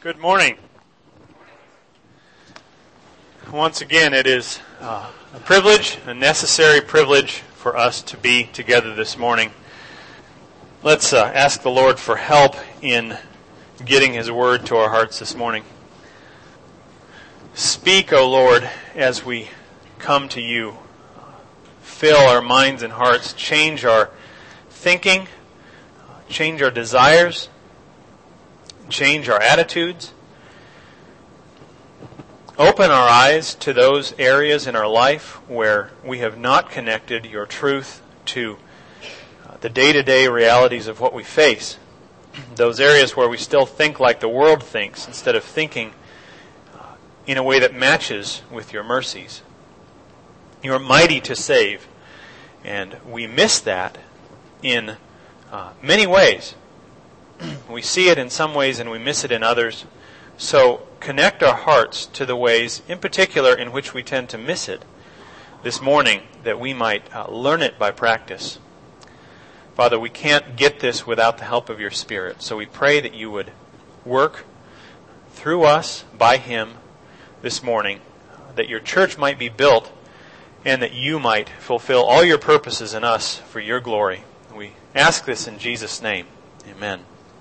Good morning. Once again, it is a privilege, a necessary privilege for us to be together this morning. Let's ask the Lord for help in getting His Word to our hearts this morning. Speak, O Lord, as we come to You. Fill our minds and hearts. Change our thinking. Change our desires. Change our attitudes. Open our eyes to those areas in our life where we have not connected Your truth to the day-to-day realities of what we face. Those areas where we still think like the world thinks instead of thinking in a way that matches with Your mercies. You are mighty to save, and we miss that in many ways. We see it in some ways and we miss it in others. So connect our hearts to the ways, in particular, in which we tend to miss it this morning, that we might learn it by practice. Father, we can't get this without the help of Your Spirit. So we pray that You would work through us, by Him, this morning, that Your church might be built and that You might fulfill all Your purposes in us for Your glory. We ask this in Jesus' name. Amen.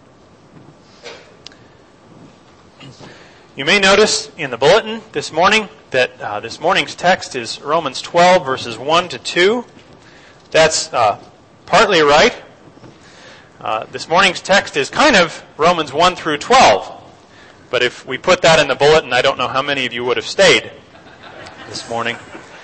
You may notice in the bulletin this morning that this morning's text is Romans 12, verses 1 to 2. That's partly right. This morning's text is kind of Romans 1 through 12. But if we put that in the bulletin, I don't know how many of you would have stayed this morning.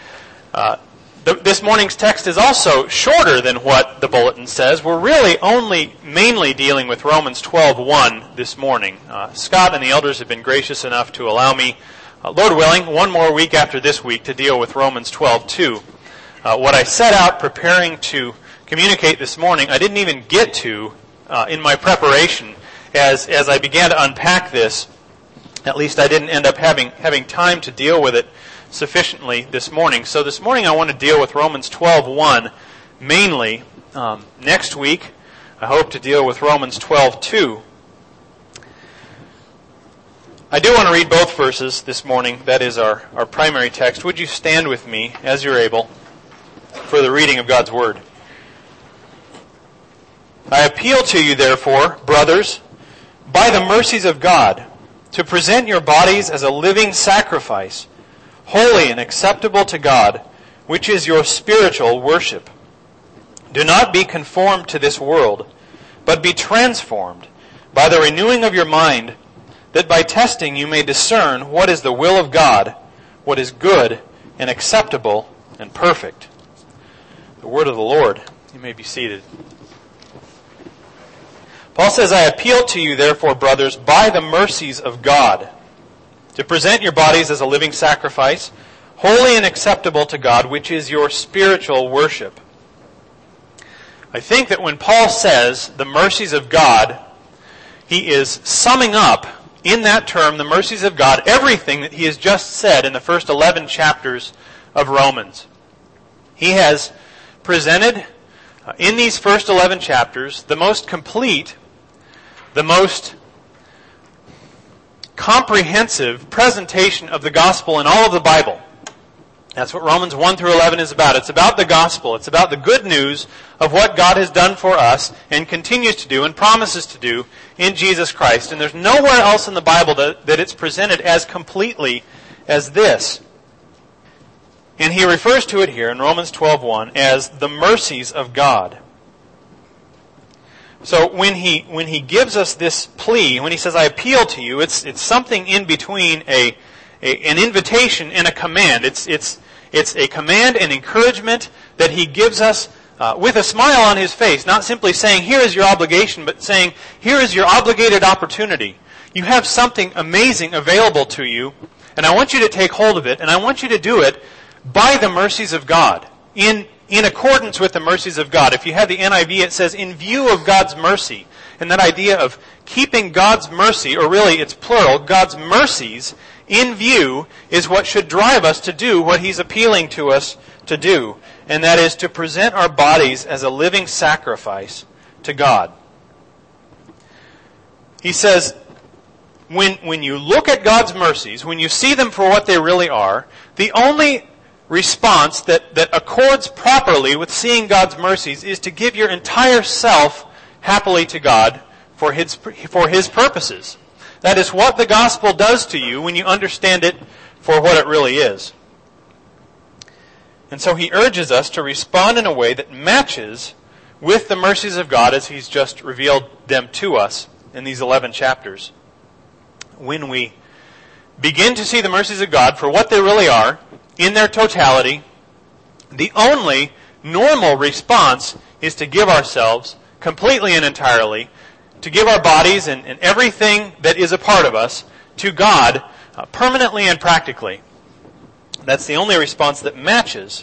This morning's text is also shorter than what the bulletin says. We're really only mainly dealing with Romans 12:1 this morning. Scott and the elders have been gracious enough to allow me, Lord willing, one more week after this week to deal with Romans 12:2. What I set out preparing to communicate this morning, I didn't even get to in my preparation. As I began to unpack this, at least I didn't end up having time to deal with it sufficiently this morning. So this morning I want to deal with Romans 12:1 mainly. Next week I hope to deal with Romans 12:2. I do want to read both verses this morning. That is our primary text. Would you stand with me as you're able for the reading of God's Word? I appeal to you, therefore, brothers, by the mercies of God, to present your bodies as a living sacrifice, holy and acceptable to God, which is your spiritual worship. Do not be conformed to this world, but be transformed by the renewing of your mind, that by testing you may discern what is the will of God, what is good and acceptable and perfect. The word of the Lord. You may be seated. Paul says, I appeal to you, therefore, brothers, by the mercies of God, to present your bodies as a living sacrifice, holy and acceptable to God, which is your spiritual worship. I think that when Paul says the mercies of God, he is summing up in that term, the mercies of God, everything that he has just said in the first 11 chapters of Romans. He has presented in these first 11 chapters the most complete, the most comprehensive presentation of the gospel in all of the Bible. That's what Romans 1 through 11 is about. It's about the gospel. It's about the good news of what God has done for us and continues to do and promises to do in Jesus Christ. And there's nowhere else in the Bible that it's presented as completely as this. And he refers to it here in Romans 12:1 as the mercies of God. So when he gives us this plea, when he says, I appeal to you, it's something in between an invitation and a command. It's a command and encouragement that he gives us with a smile on his face, not simply saying, here is your obligation, but saying, here is your obligated opportunity. You have something amazing available to you, and I want you to take hold of it, and I want you to do it by the mercies of God, in accordance with the mercies of God. If you have the NIV, it says, in view of God's mercy. And that idea of keeping God's mercy, or really it's plural, God's mercies in view is what should drive us to do what he's appealing to us to do. And that is to present our bodies as a living sacrifice to God. He says, when you look at God's mercies, when you see them for what they really are, the only response that accords properly with seeing God's mercies is to give your entire self happily to God for His purposes. That is what the gospel does to you when you understand it for what it really is. And so he urges us to respond in a way that matches with the mercies of God as He's just revealed them to us in these 11 chapters. When we begin to see the mercies of God for what they really are, in their totality, the only normal response is to give ourselves completely and entirely, to give our bodies and everything that is a part of us to God permanently and practically. That's the only response that matches.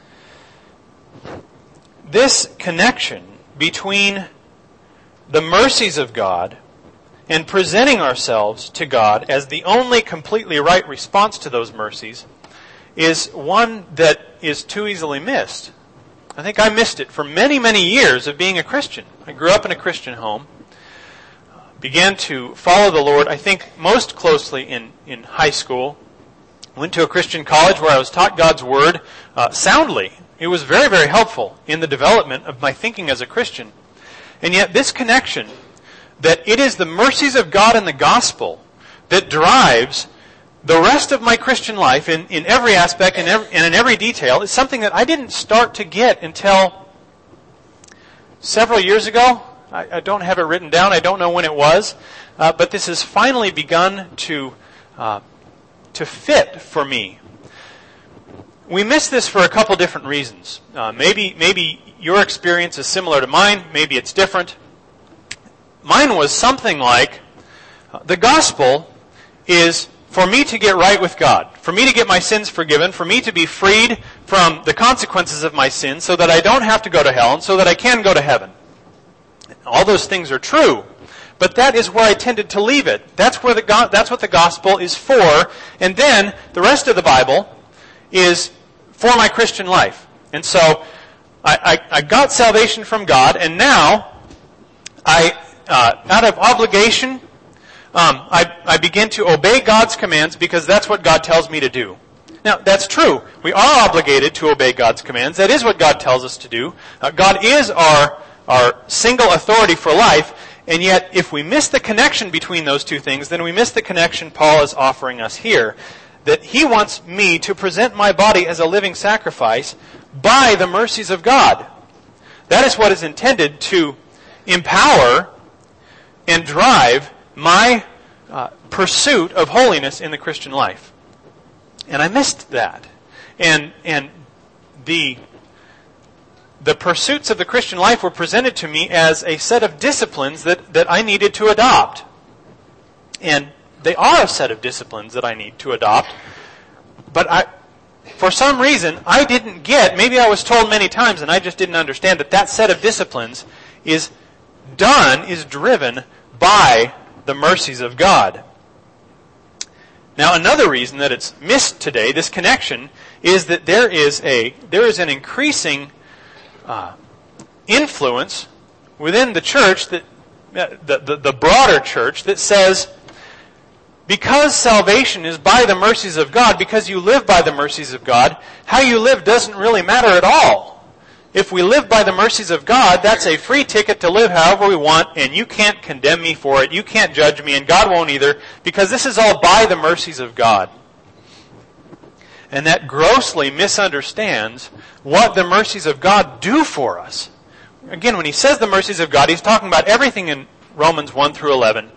This connection between the mercies of God and presenting ourselves to God as the only completely right response to those mercies is one that is too easily missed. I think I missed it for many, many years of being a Christian. I grew up in a Christian home, began to follow the Lord, I think most closely in high school. Went to a Christian college where I was taught God's Word soundly. It was very, very helpful in the development of my thinking as a Christian. And yet this connection, that it is the mercies of God in the gospel that drives the rest of my Christian life in every aspect and in every detail, is something that I didn't start to get until several years ago. I don't have it written down. I don't know when it was. But this has finally begun to fit for me. We miss this for a couple different reasons. Maybe your experience is similar to mine. Maybe it's different. Mine was something like, the gospel is for me to get right with God, for me to get my sins forgiven, for me to be freed from the consequences of my sins so that I don't have to go to hell and so that I can go to heaven. All those things are true, but that is where I tended to leave it. That's what the gospel is for, and then the rest of the Bible is for my Christian life. And so I got salvation from God, and now out of obligation, I begin to obey God's commands because that's what God tells me to do. Now, that's true. We are obligated to obey God's commands. That is what God tells us to do. God is our single authority for life, and yet if we miss the connection between those two things, then we miss the connection Paul is offering us here. That he wants me to present my body as a living sacrifice by the mercies of God. That is what is intended to empower and drive my pursuit of holiness in the Christian life. And I missed that. And the pursuits of the Christian life were presented to me as a set of disciplines that I needed to adopt. And they are a set of disciplines that I need to adopt. But for some reason, I didn't get, maybe I was told many times and I just didn't understand that set of disciplines is driven by the mercies of God. Now, another reason that it's missed today, this connection, is that there is an increasing influence within the church, that the broader church, that says, because salvation is by the mercies of God, because you live by the mercies of God, how you live doesn't really matter at all. If we live by the mercies of God, that's a free ticket to live however we want, and you can't condemn me for it, you can't judge me, and God won't either, because this is all by the mercies of God. And that grossly misunderstands what the mercies of God do for us. Again, when he says the mercies of God, he's talking about everything in Romans 1 through 11.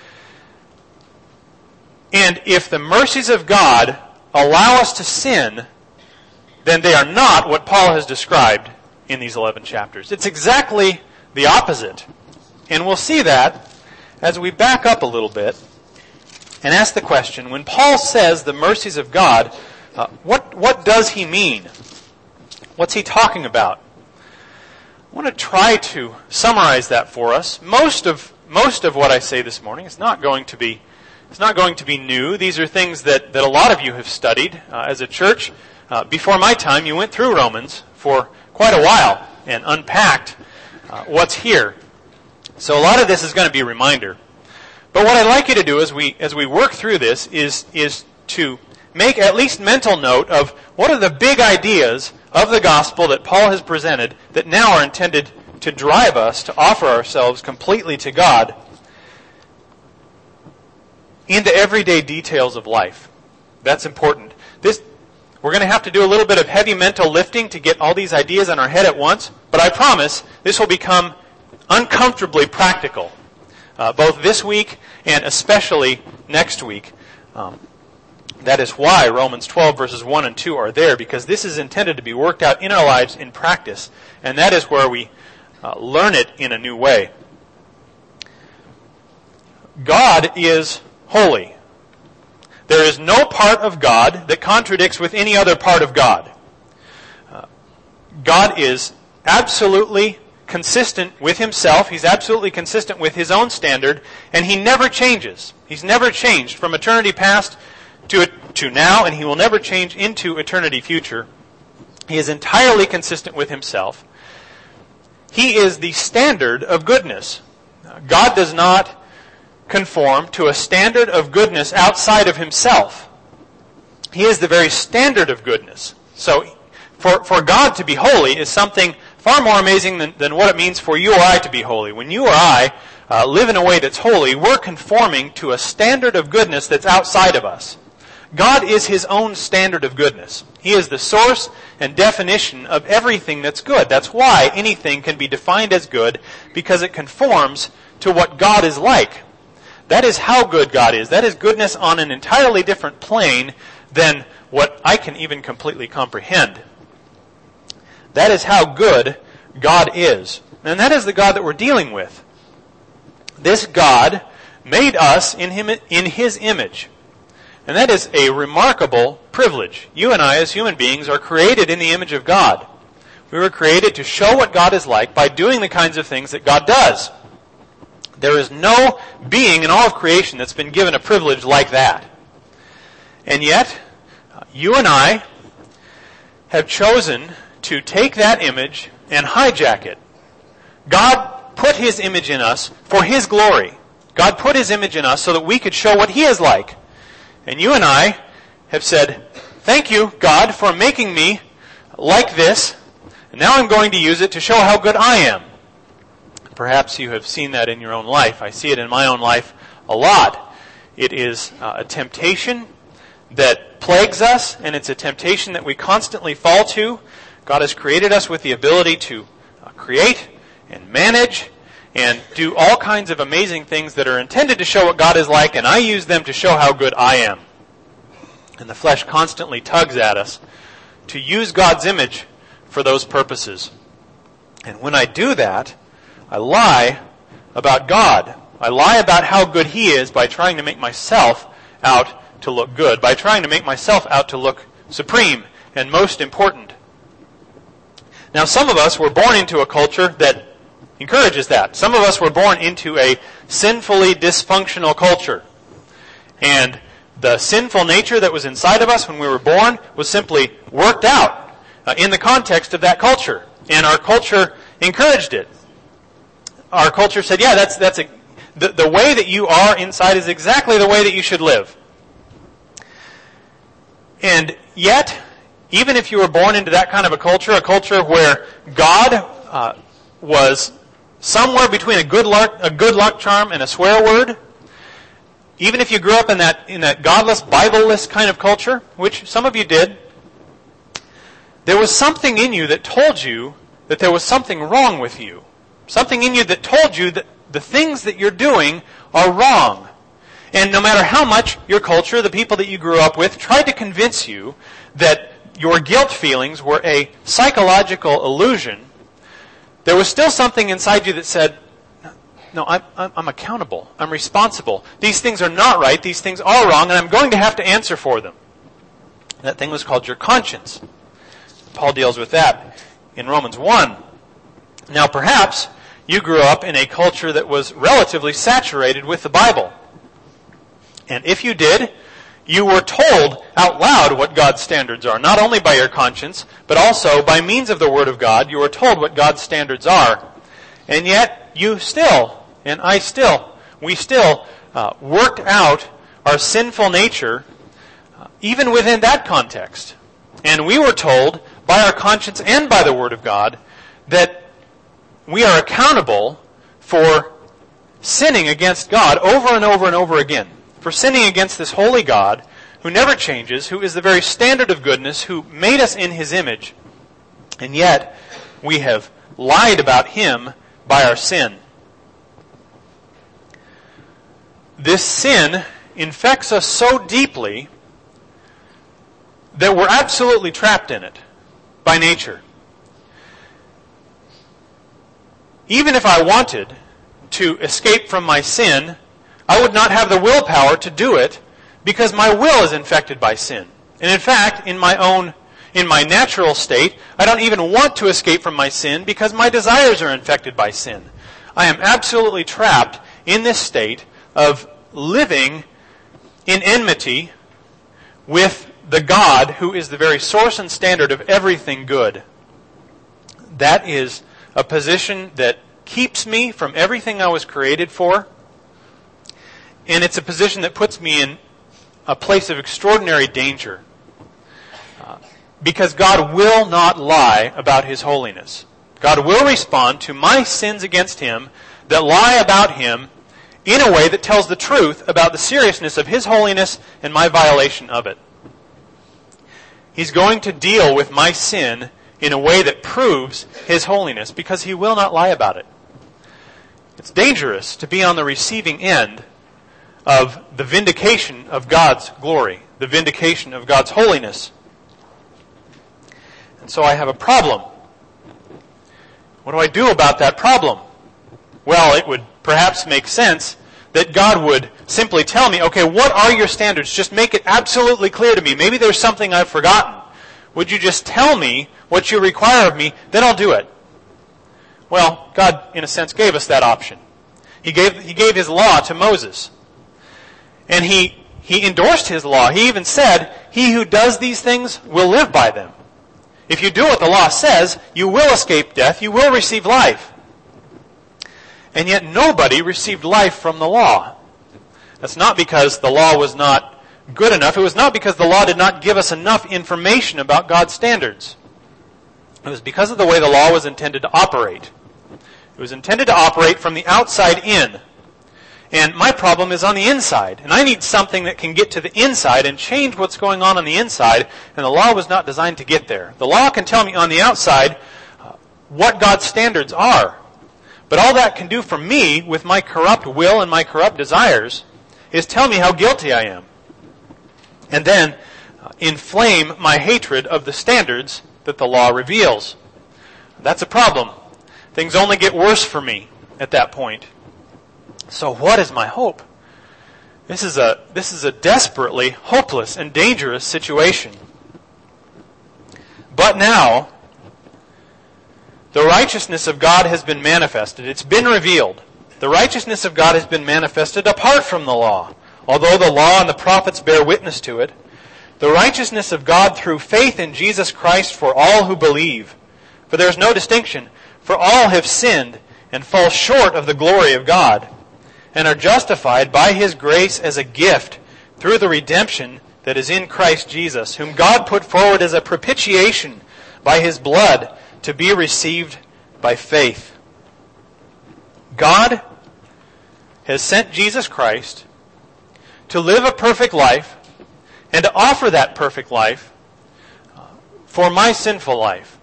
And if the mercies of God allow us to sin, then they are not what Paul has described in these 11 chapters. It's exactly the opposite. And we'll see that as we back up a little bit and ask the question, when Paul says the mercies of God, what does he mean? What's he talking about? I want to try to summarize that for us. Most of what I say this morning is not going to be new. These are things that a lot of you have studied as a church. Before my time, you went through Romans for quite a while and unpacked what's here. So a lot of this is going to be a reminder. But what I'd like you to do as we work through this is to make at least mental note of what are the big ideas of the gospel that Paul has presented that now are intended to drive us to offer ourselves completely to God in the everyday details of life. That's important. We're going to have to do a little bit of heavy mental lifting to get all these ideas in our head at once, but I promise this will become uncomfortably practical, both this week and especially next week. That is why Romans 12 verses 1 and 2 are there, because this is intended to be worked out in our lives in practice, and that is where we learn it in a new way. God is holy. There is no part of God that contradicts with any other part of God. God is absolutely consistent with himself. He's absolutely consistent with his own standard, and he never changes. He's never changed from eternity past to now, and he will never change into eternity future. He is entirely consistent with himself. He is the standard of goodness. God does not conform to a standard of goodness outside of himself. He is the very standard of goodness. So for God to be holy is something far more amazing than what it means for you or I to be holy. When you or I live in a way that's holy, we're conforming to a standard of goodness that's outside of us. God is his own standard of goodness. He is the source and definition of everything that's good. That's why anything can be defined as good, because it conforms to what God is like. That is how good God is. That is goodness on an entirely different plane than what I can even completely comprehend. That is how good God is. And that is the God that we're dealing with. This God made us in his image. And that is a remarkable privilege. You and I, as human beings, are created in the image of God. We were created to show what God is like by doing the kinds of things that God does. There is no being in all of creation that's been given a privilege like that. And yet, you and I have chosen to take that image and hijack it. God put his image in us for his glory. God put his image in us so that we could show what he is like. And you and I have said, thank you, God, for making me like this, and now I'm going to use it to show how good I am. Perhaps you have seen that in your own life. I see it in my own life a lot. It is a temptation that plagues us, and it's a temptation that we constantly fall to. God has created us with the ability to create and manage and do all kinds of amazing things that are intended to show what God is like, and I use them to show how good I am. And the flesh constantly tugs at us to use God's image for those purposes. And when I do that, I lie about God. I lie about how good he is by trying to make myself out to look good, by trying to make myself out to look supreme and most important. Now, some of us were born into a culture that encourages that. Some of us were born into a sinfully dysfunctional culture. And the sinful nature that was inside of us when we were born was simply worked out in the context of that culture. And our culture encouraged it. Our culture said, yeah, the way that you are inside is exactly the way that you should live. And yet, even if you were born into that kind of a culture where God was somewhere between a good luck charm and a swear word, even if you grew up in that godless, Bible-less kind of culture, which some of you did, there was something in you that told you that there was something wrong with you. Something in you that told you that the things that you're doing are wrong. And no matter how much your culture, the people that you grew up with, tried to convince you that your guilt feelings were a psychological illusion, there was still something inside you that said, no, I'm accountable. I'm responsible. These things are not right. These things are wrong, and I'm going to have to answer for them. That thing was called your conscience. Paul deals with that in Romans 1. Now, perhaps you grew up in a culture that was relatively saturated with the Bible. And if you did, you were told out loud what God's standards are, not only by your conscience, but also by means of the Word of God. You were told what God's standards are. And yet, you still, and I still, we still worked out our sinful nature even within that context. And we were told by our conscience and by the Word of God that we are accountable for sinning against God over and over and over again. For sinning against this holy God who never changes, who is the very standard of goodness, who made us in His image. And yet, we have lied about Him by our sin. This sin infects us so deeply that we're absolutely trapped in it by nature. Even if I wanted to escape from my sin, I would not have the willpower to do it because my will is infected by sin. And in fact, in my natural state, I don't even want to escape from my sin because my desires are infected by sin. I am absolutely trapped in this state of living in enmity with the God who is the very source and standard of everything good. That is a position that keeps me from everything I was created for. And it's a position that puts me in a place of extraordinary danger. Because God will not lie about His holiness. God will respond to my sins against Him that lie about Him in a way that tells the truth about the seriousness of His holiness and my violation of it. He's going to deal with my sin in a way that proves His holiness because He will not lie about it. It's dangerous to be on the receiving end of the vindication of God's glory, the vindication of God's holiness. And so I have a problem. What do I do about that problem? Well, it would perhaps make sense that God would simply tell me, okay, what are your standards? Just make it absolutely clear to me. Maybe there's something I've forgotten. Would you just tell me what you require of me? Then I'll do it. Well, God, in a sense, gave us that option. He gave His law to Moses. And he endorsed His law. He even said, he who does these things will live by them. If you do what the law says, you will escape death, you will receive life. And yet nobody received life from the law. That's not because the law was not good enough. It was not because the law did not give us enough information about God's standards. It was because of the way the law was intended to operate. It was intended to operate from the outside in. And my problem is on the inside. And I need something that can get to the inside and change what's going on the inside. And the law was not designed to get there. The law can tell me on the outside what God's standards are. But all that can do for me, with my corrupt will and my corrupt desires, is tell me how guilty I am. And then inflame my hatred of the standards that the law reveals. That's a problem. Things only get worse for me at that point. So what is my hope? This is a desperately hopeless and dangerous situation. But now, the righteousness of God has been manifested. It's been revealed. The righteousness of God has been manifested apart from the law. Although the law and the prophets bear witness to it, the righteousness of God through faith in Jesus Christ for all who believe. For there is no distinction, for all have sinned and fall short of the glory of God, and are justified by His grace as a gift through the redemption that is in Christ Jesus, whom God put forward as a propitiation by His blood to be received by faith. God has sent Jesus Christ to live a perfect life and to offer that perfect life for my sinful life.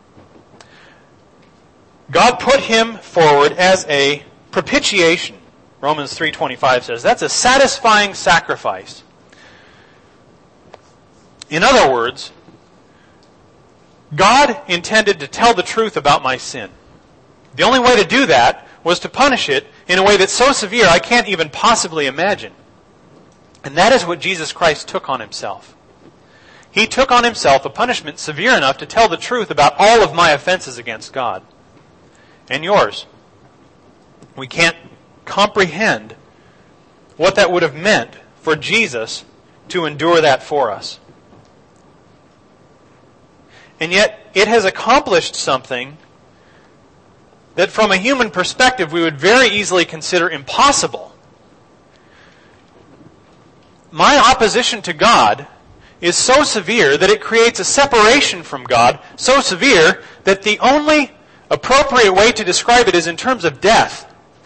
God put Him forward as a propitiation. Romans 3:25 says that's a satisfying sacrifice. In other words, God intended to tell the truth about my sin. The only way to do that was to punish it in a way that's so severe I can't even possibly imagine. And that is what Jesus Christ took on Himself. He took on Himself a punishment severe enough to tell the truth about all of my offenses against God. And yours. We can't comprehend what that would have meant for Jesus to endure that for us. And yet, it has accomplished something that from a human perspective we would very easily consider impossible. my opposition to God is so severe that it creates a separation from God, so severe that the only appropriate way to describe it is in terms of death.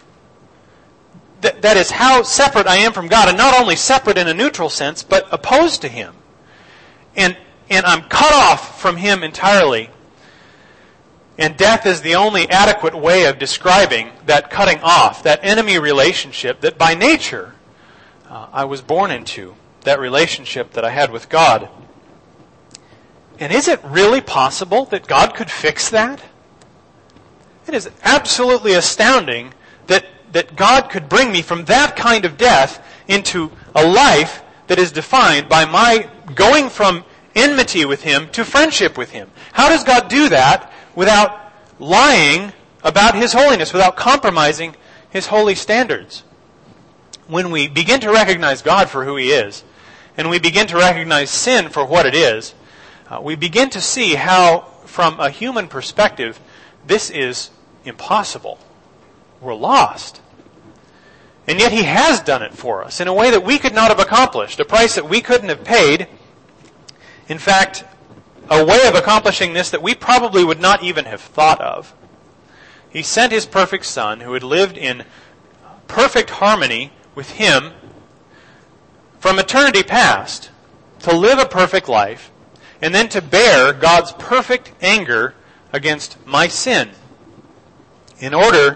That is how separate I am from God, and not only separate in a neutral sense, but opposed to Him. And I'm cut off from Him entirely. And death is the only adequate way of describing that cutting off, that enemy relationship that by nature I was born into, that relationship that I had with God. And is it really possible that God could fix that? It is absolutely astounding that God could bring me from that kind of death into a life that is defined by my going from enmity with Him to friendship with Him. How does God do that without lying about His holiness, without compromising His holy standards? When we begin to recognize God for who He is, and we begin to recognize sin for what it is, we begin to see how, from a human perspective, this is impossible. We're lost. And yet He has done it for us in a way that we could not have accomplished, a price that we couldn't have paid. In fact, a way of accomplishing this that we probably would not even have thought of. He sent His perfect Son, who had lived in perfect harmony with Him from eternity past, to live a perfect life, and then to bear God's perfect anger against my sin, in order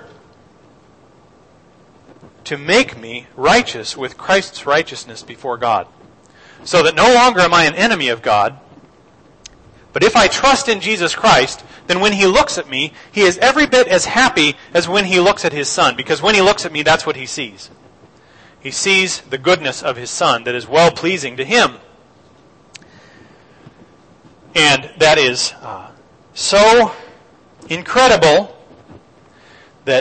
to make me righteous with Christ's righteousness before God. So that no longer am I an enemy of God, but if I trust in Jesus Christ, then when He looks at me, He is every bit as happy as when He looks at His Son. Because when He looks at me, that's what He sees. He sees the goodness of His Son that is well-pleasing to Him. And that is so incredible that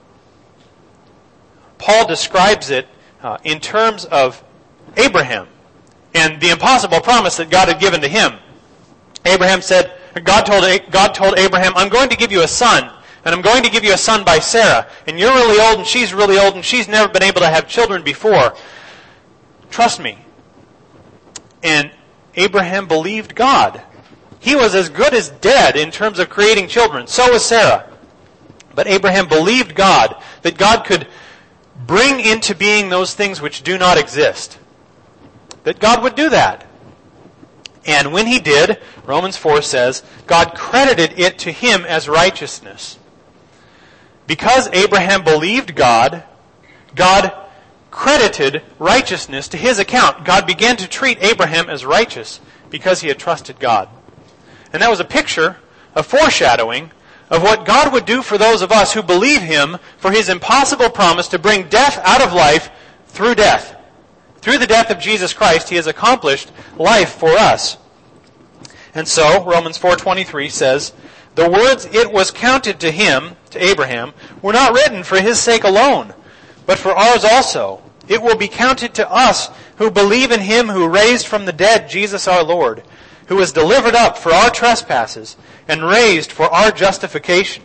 Paul describes it in terms of Abraham and the impossible promise that God had given to him. Abraham said, God told Abraham, I'm going to give you a son, and I'm going to give you a son by Sarah, and you're really old, and she's really old, and she's never been able to have children before. Trust me. And Abraham believed God. He was as good as dead in terms of creating children. So was Sarah. But Abraham believed God, that God could bring into being those things which do not exist. That God would do that. And when He did, Romans 4 says, God credited it to him as righteousness. Because Abraham believed God, God credited righteousness to his account. God began to treat Abraham as righteous because he had trusted God. And that was a picture, a foreshadowing of what God would do for those of us who believe Him for His impossible promise to bring death out of life through death. Through the death of Jesus Christ, He has accomplished life for us. And so, Romans 4:23 says, the words, it was counted to him, to Abraham, were not written for his sake alone, but for ours also. It will be counted to us who believe in Him who raised from the dead Jesus our Lord, who was delivered up for our trespasses and raised for our justification.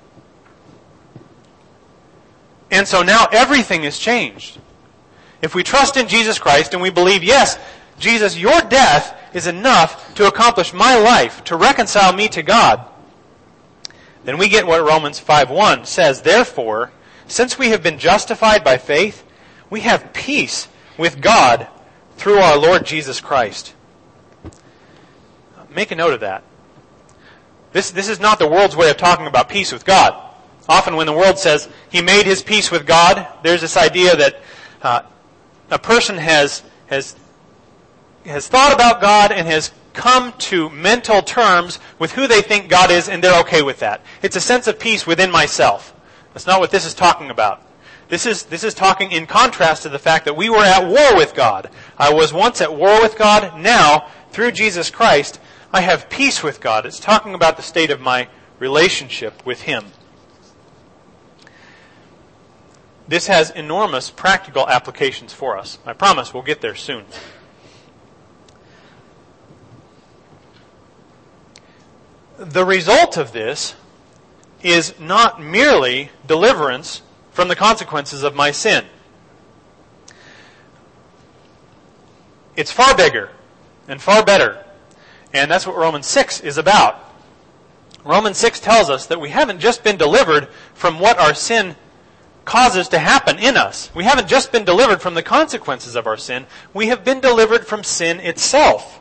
And so now everything is changed. If we trust in Jesus Christ and we believe, yes, Jesus, your death is enough to accomplish my life, to reconcile me to God, then we get what Romans 5:1 says. Therefore, since we have been justified by faith, we have peace with God through our Lord Jesus Christ. Make a note of that. This is not the world's way of talking about peace with God. Often when the world says he made his peace with God, there's this idea that a person has thought about God and has come to mental terms with who they think God is, and they're okay with that. It's a sense of peace within myself. That's not what this is talking about. This is talking in contrast to the fact that we were at war with God. I was once at war with God. Now, through Jesus Christ, I have peace with God. It's talking about the state of my relationship with Him. This has enormous practical applications for us. I promise we'll get there soon. The result of this is not merely deliverance from the consequences of my sin. it's far bigger and far better. And that's what Romans 6 is about. Romans 6 tells us that we haven't just been delivered from what our sin causes to happen in us. We haven't just been delivered from the consequences of our sin. We have been delivered from sin itself.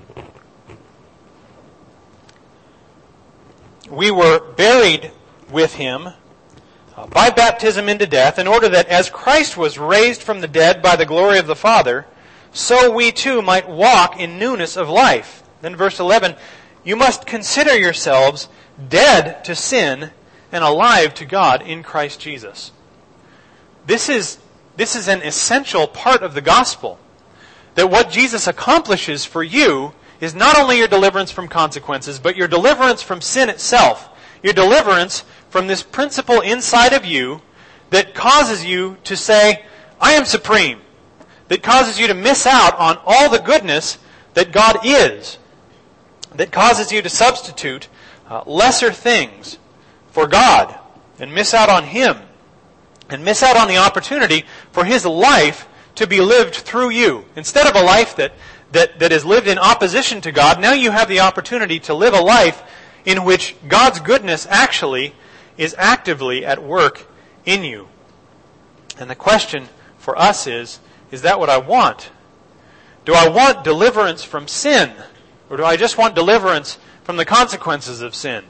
We were buried with Him by baptism into death, in order that as Christ was raised from the dead by the glory of the Father, so we too might walk in newness of life. Then verse 11, you must consider yourselves dead to sin and alive to God in Christ Jesus. This is an essential part of the gospel. That what Jesus accomplishes for you is not only your deliverance from consequences, but your deliverance from sin itself. Your deliverance from this principle inside of you that causes you to say, I am supreme. That causes you to miss out on all the goodness that God is. That causes you to substitute lesser things for God and miss out on Him. And miss out on the opportunity for His life to be lived through you. Instead of a life that is lived in opposition to God, now you have the opportunity to live a life in which God's goodness actually is actively at work in you. And the question for us is that what I want? Do I want deliverance from sin? Or do I just want deliverance from the consequences of sin?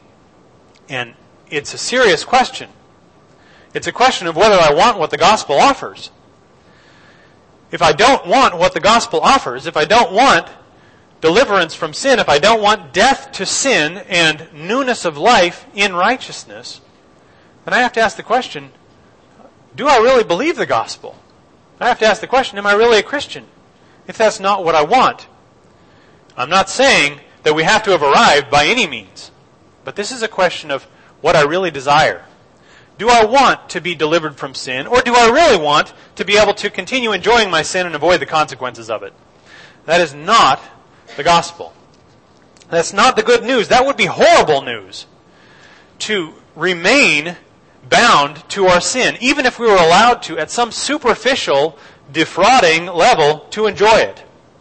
And it's a serious question. It's a question of whether I want what the gospel offers. If I don't want what the gospel offers, if I don't want deliverance from sin, if I don't want death to sin and newness of life in righteousness, then I have to ask the question, do I really believe the gospel? I have to ask the question, am I really a Christian? If that's not what I want. I'm not saying that we have to have arrived by any means, but this is a question of what I really desire. Do I want to be delivered from sin, or do I really want to be able to continue enjoying my sin and avoid the consequences of it? That is not the gospel. That's not the good news. That would be horrible news. To remain bound to our sin, even if we were allowed to, at some superficial, defrauding level, to enjoy it.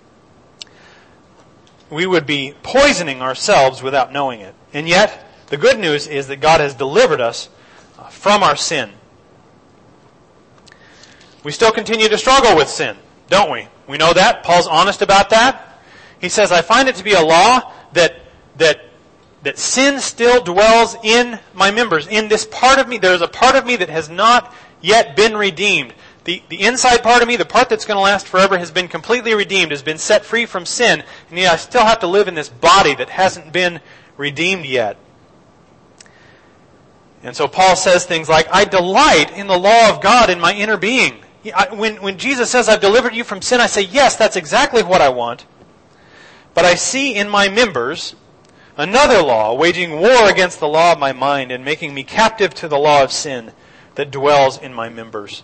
We would be poisoning ourselves without knowing it. And yet, the good news is that God has delivered us from our sin. We still continue to struggle with sin, don't we? We know that. Paul's honest about that. He says, I find it to be a law that sin still dwells in my members. In this part of me, there's a part of me that has not yet been redeemed. The inside part of me, the part that's going to last forever, has been completely redeemed, has been set free from sin. And yet I still have to live in this body that hasn't been redeemed yet. And so Paul says things like, I delight in the law of God in my inner being. When Jesus says, I've delivered you from sin, I say, yes, that's exactly what I want. But I see in my members another law, waging war against the law of my mind and making me captive to the law of sin that dwells in my members.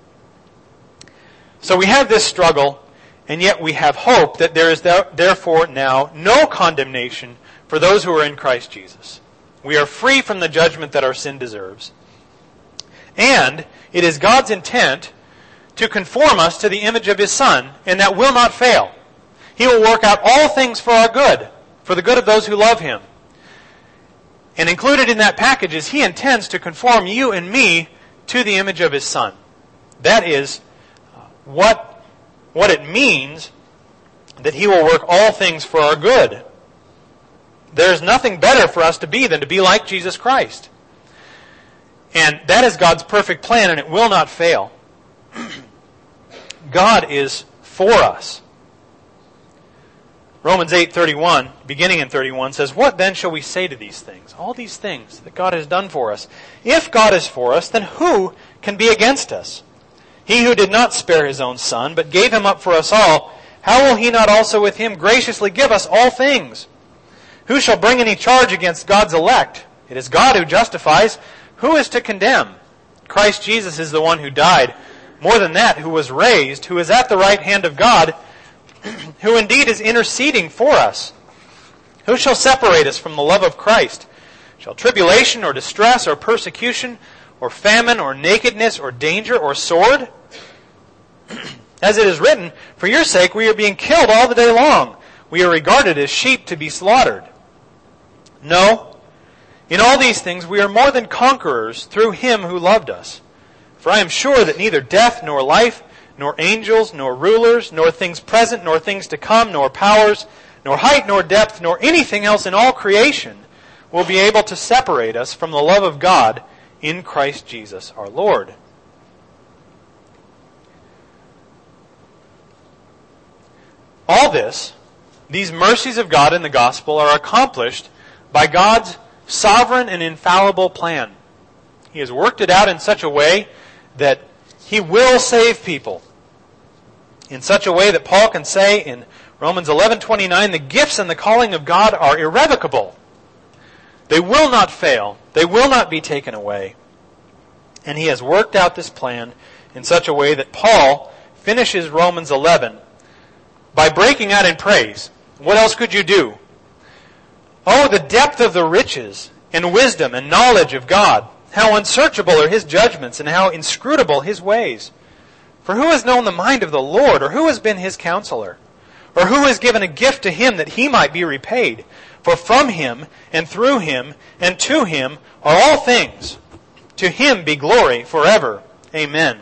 So we have this struggle, and yet we have hope that there is therefore now no condemnation for those who are in Christ Jesus. We are free from the judgment that our sin deserves. And it is God's intent to conform us to the image of His Son, and that will not fail. He will work out all things for our good, for the good of those who love Him. And included in that package is He intends to conform you and me to the image of His Son. That is what it means that He will work all things for our good. There is nothing better for us to be than to be like Jesus Christ. And that is God's perfect plan, and it will not fail. God is for us. Romans 8:31, beginning in 31, says, what then shall we say to these things? All these things that God has done for us. If God is for us, then who can be against us? He who did not spare His own Son, but gave Him up for us all, how will He not also with Him graciously give us all things? Who shall bring any charge against God's elect? It is God who justifies. Who is to condemn? Christ Jesus is the one who died. More than that, who was raised, who is at the right hand of God, who indeed is interceding for us. Who shall separate us from the love of Christ? Shall tribulation or distress or persecution or famine or nakedness or danger or sword? As it is written, for your sake we are being killed all the day long. We are regarded as sheep to be slaughtered. No, in all these things we are more than conquerors through him who loved us. For I am sure that neither death nor life, nor angels, nor rulers, nor things present, nor things to come, nor powers, nor height, nor depth, nor anything else in all creation will be able to separate us from the love of God in Christ Jesus our Lord. All this, these mercies of God in the gospel, are accomplished by God's sovereign and infallible plan. He has worked it out in such a way that He will save people. In such a way that Paul can say in Romans 11:29, the gifts and the calling of God are irrevocable. They will not fail. They will not be taken away. And He has worked out this plan in such a way that Paul finishes Romans 11 by breaking out in praise. What else could you do? Oh, the depth of the riches and wisdom and knowledge of God. How unsearchable are His judgments and how inscrutable His ways. For who has known the mind of the Lord, or who has been His counselor? Or who has given a gift to Him that He might be repaid? For from Him and through Him and to Him are all things. To Him be glory forever. Amen.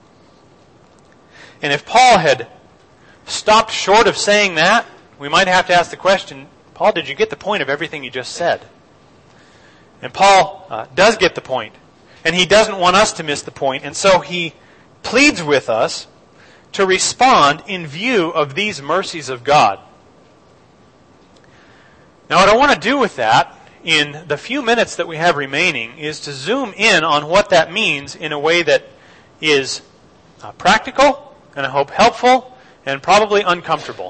And if Paul had stopped short of saying that, we might have to ask the question, Paul, did you get the point of everything you just said? And Paul does get the point. And he doesn't want us to miss the point. And so he pleads with us to respond in view of these mercies of God. Now what I want to do with that in the few minutes that we have remaining is to zoom in on what that means in a way that is practical and I hope helpful and probably uncomfortable.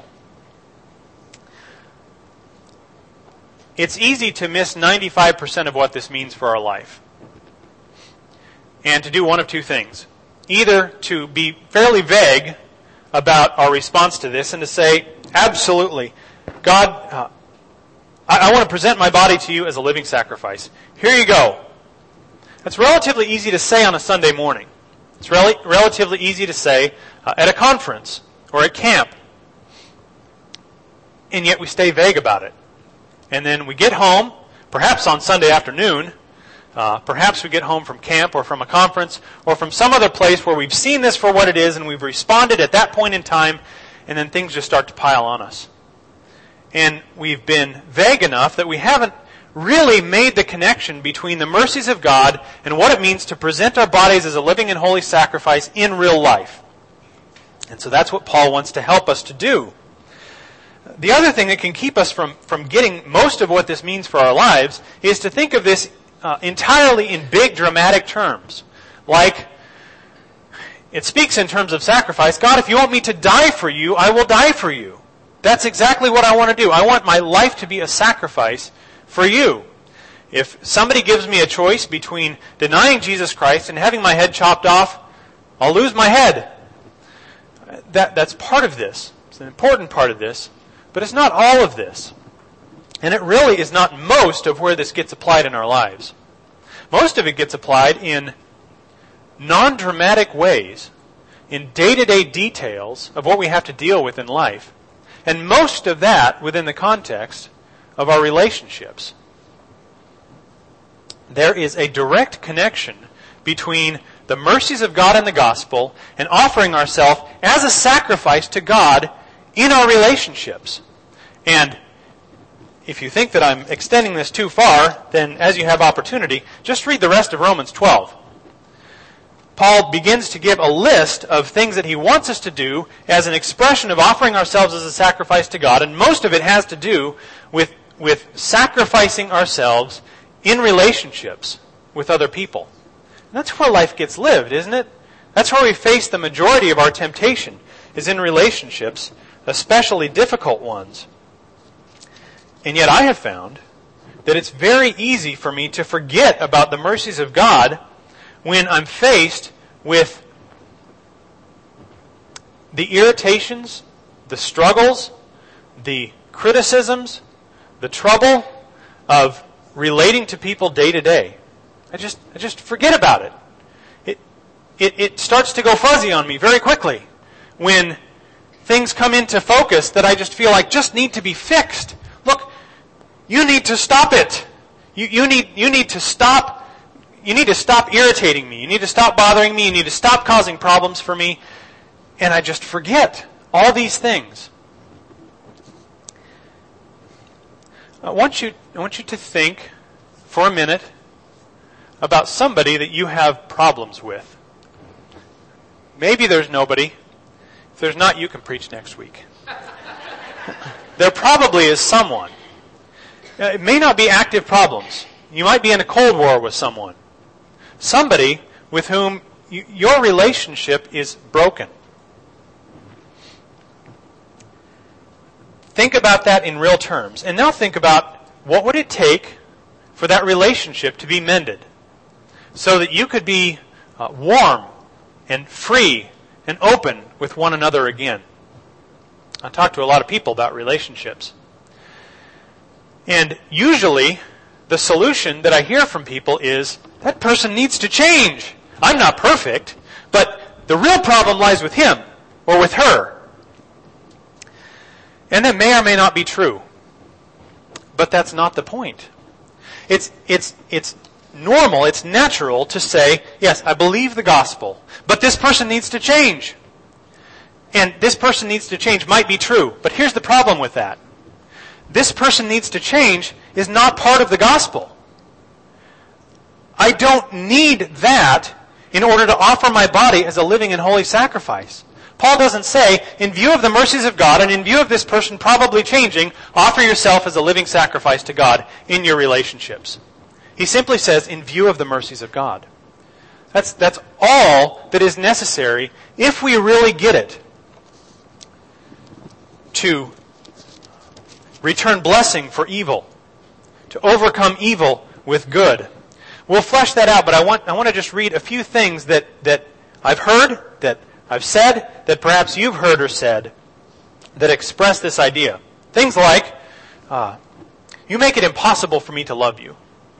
It's easy to miss 95% of what this means for our life. And to do one of two things. Either to be fairly vague about our response to this and to say, absolutely, God, I want to present my body to you as a living sacrifice. Here you go. That's relatively easy to say on a Sunday morning. It's relatively easy to say at a conference or at camp. And yet we stay vague about it. And then we get home, perhaps on Sunday afternoon, perhaps we get home from camp or from a conference or from some other place where we've seen this for what it is and we've responded at that point in time, and then things just start to pile on us. And we've been vague enough that we haven't really made the connection between the mercies of God and what it means to present our bodies as a living and holy sacrifice in real life. And so that's what Paul wants to help us to do. The other thing that can keep us from getting most of what this means for our lives is to think of this entirely in big dramatic terms. Like, it speaks in terms of sacrifice. God, if you want me to die for you, I will die for you. That's exactly what I want to do. I want my life to be a sacrifice for you. If somebody gives me a choice between denying Jesus Christ and having my head chopped off, I'll lose my head. That's part of this. It's an important part of this. But it's not all of this. And it really is not most of where this gets applied in our lives. Most of it gets applied in non-dramatic ways, in day-to-day details of what we have to deal with in life. And most of that within the context of our relationships. There is a direct connection between the mercies of God and the gospel and offering ourselves as a sacrifice to God in our relationships. And if you think that I'm extending this too far, then as you have opportunity, just read the rest of Romans 12. Paul begins to give a list of things that he wants us to do as an expression of offering ourselves as a sacrifice to God, and most of it has to do with sacrificing ourselves in relationships with other people. And that's where life gets lived, isn't it? That's where we face the majority of our temptation, is in relationships, especially difficult ones. And yet I have found that it's very easy for me to forget about the mercies of God when I'm faced with the irritations, the struggles, the criticisms, the trouble of relating to people day to day. I just forget about it. It starts to go fuzzy on me very quickly when things come into focus that I just feel like just need to be fixed. Look, you need to stop it. You need to stop. You need to stop irritating me. You need to stop bothering me. You need to stop causing problems for me. And I just forget all these things. I want you to think for a minute about somebody that you have problems with. Maybe there's nobody. If there's not, you can preach next week. There probably is someone. It may not be active problems. You might be in a cold war with someone. Somebody with whom your relationship is broken. Think about that in real terms. And now think about what would it take for that relationship to be mended so that you could be warm and free and open with one another again. I talk to a lot of people about relationships. And usually the solution that I hear from people is, that person needs to change. I'm not perfect, but the real problem lies with him or with her. And that may or may not be true. But that's not the point. It's normal, it's natural to say, yes, I believe the gospel, but this person needs to change. And this person needs to change might be true, but here's the problem with that. This person needs to change is not part of the gospel. I don't need that in order to offer my body as a living and holy sacrifice. Paul doesn't say, in view of the mercies of God and in view of this person probably changing, offer yourself as a living sacrifice to God in your relationships. He simply says, in view of the mercies of God. That's all that is necessary if we really get it. To return blessing for evil. To overcome evil with good. We'll flesh that out, but I want to just read a few things that I've heard, that I've said, that perhaps you've heard or said, that express this idea. Things like, you make it impossible for me to love you.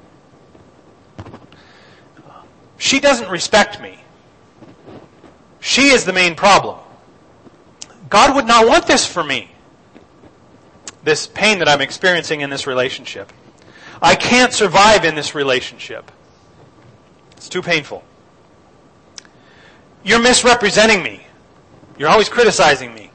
She doesn't respect me. She is the main problem. God would not want this for me. This pain that I'm experiencing in this relationship. I can't survive in this relationship. It's too painful. You're misrepresenting me. You're always criticizing me.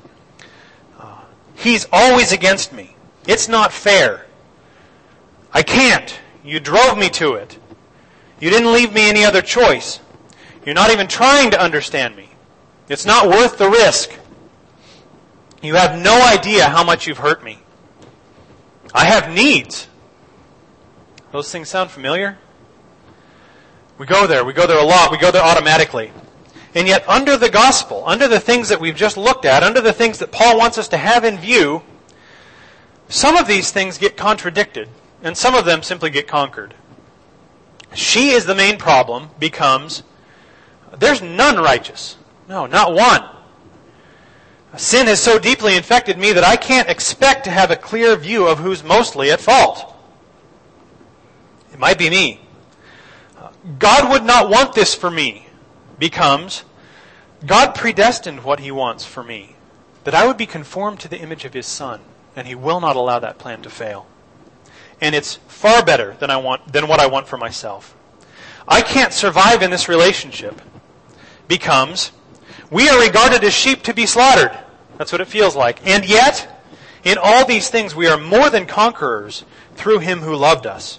He's always against me. It's not fair. I can't. You drove me to it. You didn't leave me any other choice. You're not even trying to understand me. It's not worth the risk. You have no idea how much you've hurt me. I have needs. Those things sound familiar? We go there a lot. We go there automatically. And yet under the gospel, under the things that we've just looked at, under the things that Paul wants us to have in view, some of these things get contradicted, and some of them simply get conquered. She is the main problem becomes, there's none righteous. No, not one. Sin has so deeply infected me that I can't expect to have a clear view of who's mostly at fault. It might be me. God would not want this for me. Becomes, God predestined what He wants for me. That I would be conformed to the image of His Son. And He will not allow that plan to fail. And it's far better than what I want for myself. I can't survive in this relationship. Becomes, we are regarded as sheep to be slaughtered. That's what it feels like. And yet, in all these things, we are more than conquerors through Him who loved us.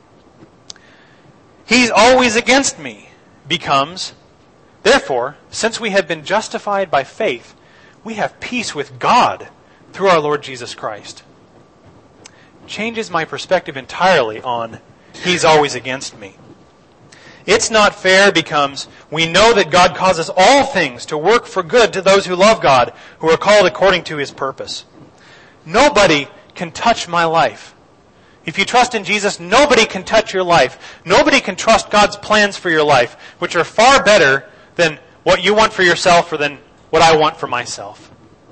He's always against me. Becomes, therefore, since we have been justified by faith, we have peace with God through our Lord Jesus Christ. Changes my perspective entirely on He's always against me. It's not fair becomes, we know that God causes all things to work for good to those who love God, who are called according to His purpose. Nobody can touch my life. If you trust in Jesus, nobody can touch your life. Nobody can trust God's plans for your life, which are far better than what you want for yourself or than what I want for myself.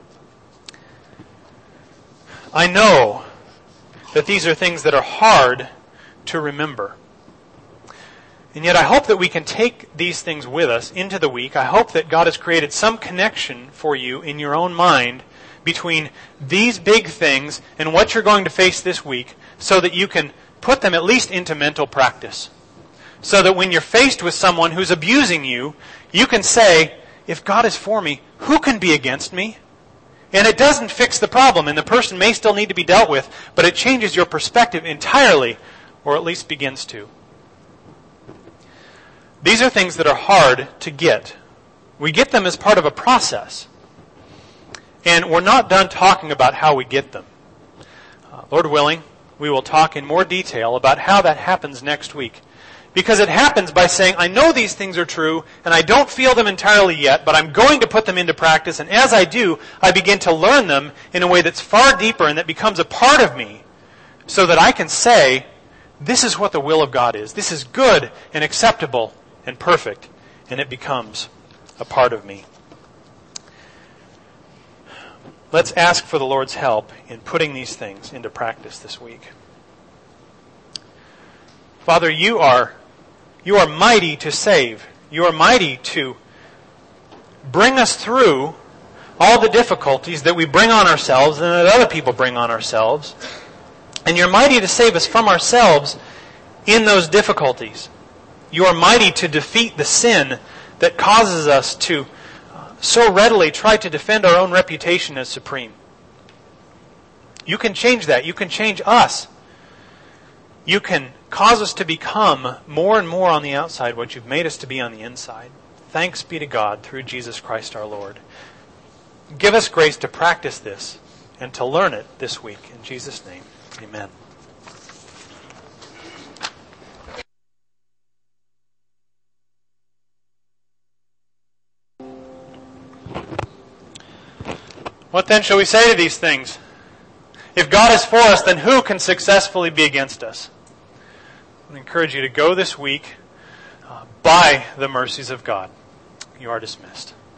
I know that these are things that are hard to remember. And yet I hope that we can take these things with us into the week. I hope that God has created some connection for you in your own mind between these big things and what you're going to face this week, so that you can put them at least into mental practice. So that when you're faced with someone who's abusing you, you can say, if God is for me, who can be against me? And it doesn't fix the problem, and the person may still need to be dealt with, but it changes your perspective entirely, or at least begins to. These are things that are hard to get. We get them as part of a process. And we're not done talking about how we get them. Lord willing, we will talk in more detail about how that happens next week. Because it happens by saying, I know these things are true, and I don't feel them entirely yet, but I'm going to put them into practice, and as I do, I begin to learn them in a way that's far deeper and that becomes a part of me, so that I can say, this is what the will of God is. This is good and acceptable and perfect, and it becomes a part of me. Let's ask for the Lord's help in putting these things into practice this week. Father, you are mighty to save. You are mighty to bring us through all the difficulties that we bring on ourselves and that other people bring on ourselves. And you're mighty to save us from ourselves in those difficulties. You are mighty to defeat the sin that causes us to so readily try to defend our own reputation as supreme. You can change that. You can change us. You can cause us to become more and more on the outside what you've made us to be on the inside. Thanks be to God through Jesus Christ our Lord. Give us grace to practice this and to learn it this week. In Jesus' name, amen. What then shall we say to these things? If God is for us, then who can successfully be against us? I encourage you to go this week by the mercies of God. You are dismissed.